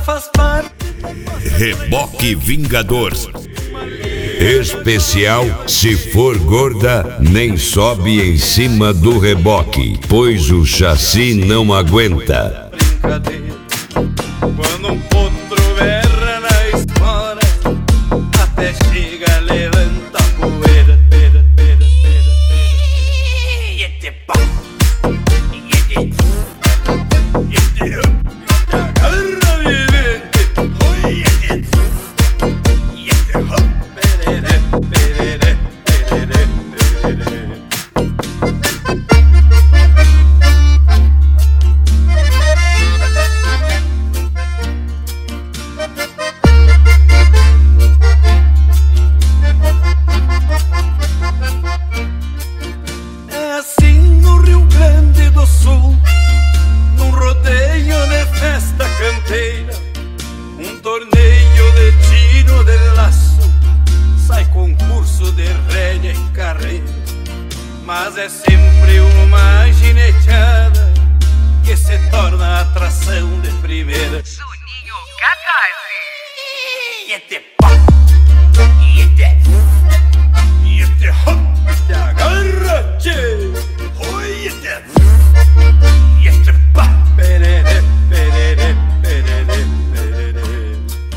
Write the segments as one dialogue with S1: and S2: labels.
S1: faz parte.
S2: Reboque Vingador. Especial, se for gorda, nem sobe em cima do reboque, pois o chassi não aguenta.
S1: Quando um potro berra na espora, até chega, levanta a poeira. É assim no Rio Grande do Sul, num rodeio de festa canteira, um torneio de tiro de laço, sai concurso de rédea e carreira. Mas é sempre uma gineteada que se torna atração de primeira.
S3: Juninho Catarse.
S1: Agarra, tchê! Oi, pá! Perere, perere, perere, perere.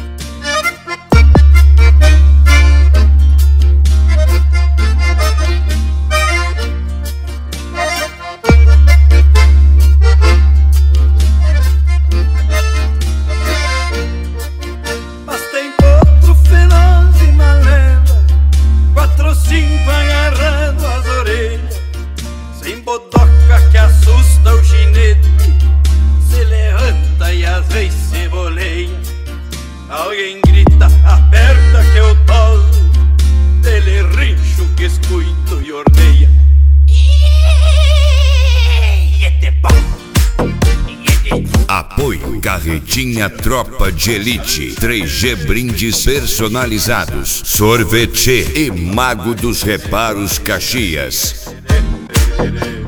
S1: Mas tem outro feroz e malela, 4 ou 5 agarrando as orelhas, sem bodoca que assusta o ginete, se levanta e às vezes se boleia. Alguém grita, aperta que eu toso, dele rincho que escuito e ordeia.
S2: Apoio Carretinha Tropa de Elite, 3G brindes personalizados, Sorvete e Mago dos Reparos Caxias.
S1: Perere,